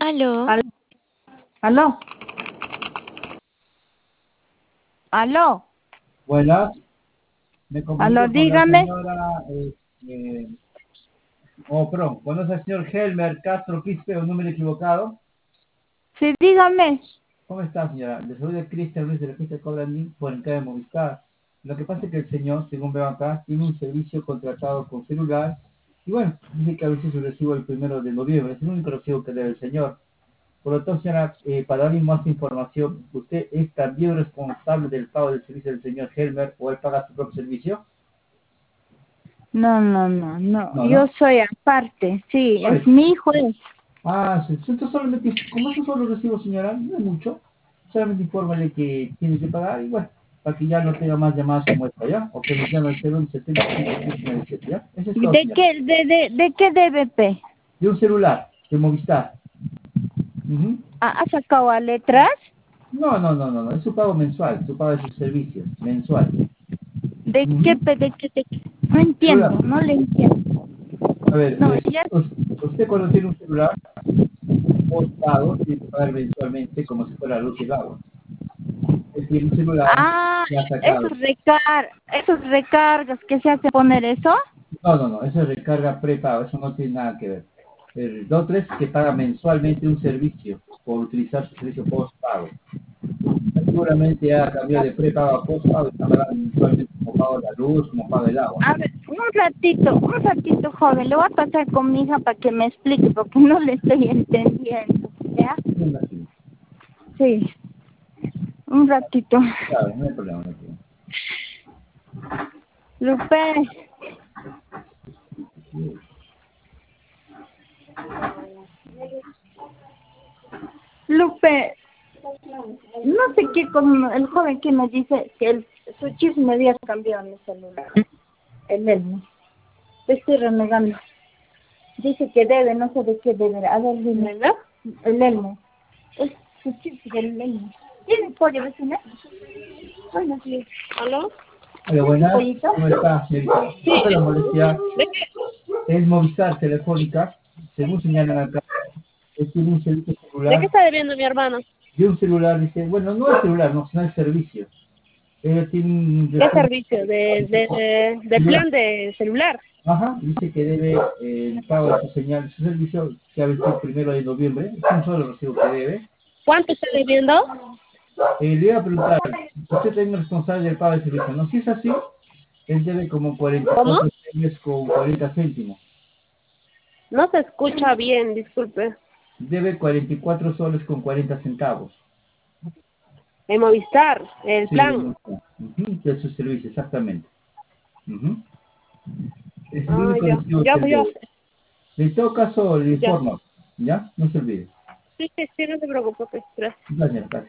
Aló, Al- ¿Aló? ¿Aló? Buenas, me ¿Aló? comunico con la Dígame. señora, perdón, ¿conoce al señor Helmer Castro Quispe o número equivocado? Sí, dígame. ¿Cómo está, señora? Le saluda Cristian Luis de la Fiesta Cobran por el de Movistar. Lo que pasa es que el señor, según veo acá, tiene un servicio contratado con celular y bueno, dice que a veces su recibo el 1 de noviembre, es el único recibo que debe el señor. Por lo tanto, señora, para darle más información, ¿usted es también responsable del pago del servicio del señor Helmer o él paga su propio servicio? No. No, Yo ¿no? soy aparte. Sí, ¿Cuál es es? mi hijo. Ah, sí. Entonces solamente, como esos son los recibos, señora, no es mucho. Solamente infórmale que tiene que pagar y bueno, para que ya no tenga más llamadas como esta, ¿ya? O que nos llame al 0175597, ¿ya? Eso es todo, ¿De señora. qué, de qué debe, pe? De un celular, de Movistar. Ujú. ¿Ha sacado a letras? No, es su pago mensual, su pago de sus servicios, mensual. ¿De qué, Ujú. pe? ¿De qué? No entiendo, Celular. no le entiendo. A ver, No, ya. usted cuando tiene un celular pago, tiene que pagar mensualmente como si fuera luz y el agua. Él tiene un celular Ah, que ha sacado. esos recargas que se hace poner eso. No, eso es recarga prepago, eso no tiene nada que ver. El otro es que paga mensualmente un servicio por utilizar su servicio postpago. Seguramente ya cambió de prepago a postpago y está pagando mensualmente como pago la luz, como paga el agua. A ver, un ratito, joven. Le voy a pasar con mi hija para que me explique porque no le estoy entendiendo. ¿Ya? Sí, así. Sí, un ratito. Claro, no hay problema, no hay problema. Lupe, Lupe, no sé qué con el joven que me dice que su chip me había cambiado mi celular, el Elmo. Le estoy renegando. Dice que debe, no sé de qué debe. A ver, dime. El Elmo. Es su chip del Elmo. ¿Tiene pollo, vecina? Bueno, sí. ¿Aló? Hola, ¿Es su buenas, pollito? ¿cómo está, señorita? Disculpe la molestia, es Movistar Telefónica, según señalan acá, él tiene un servicio ¿de qué celular, está debiendo mi hermano? de un celular, dice, bueno, no el celular, no, sino el servicio. Ella tiene un ¿Qué descuento servicio? De celular. plan de celular. Ajá, dice que debe el pago de su señal, su servicio que ha vencido el 1 de noviembre, es un solo recibo que debe. ¿Cuánto está debiendo? Le iba a preguntar, usted es responsable del pago del servicio, ¿no? Si es así, él debe como ¿Cómo? 44 soles con 40 céntimos. No se escucha bien, disculpe. Debe 44 soles con 40 centavos. En Movistar, el Sí, plan. de su servicio, exactamente. Ujú. Es el Ah, único ya. recibo Ya, que él pues ya. debe. En todo caso, le Ya. informo, ¿ya? No se olvide. Sí, no se preocupe, pues, gracias. Gracias.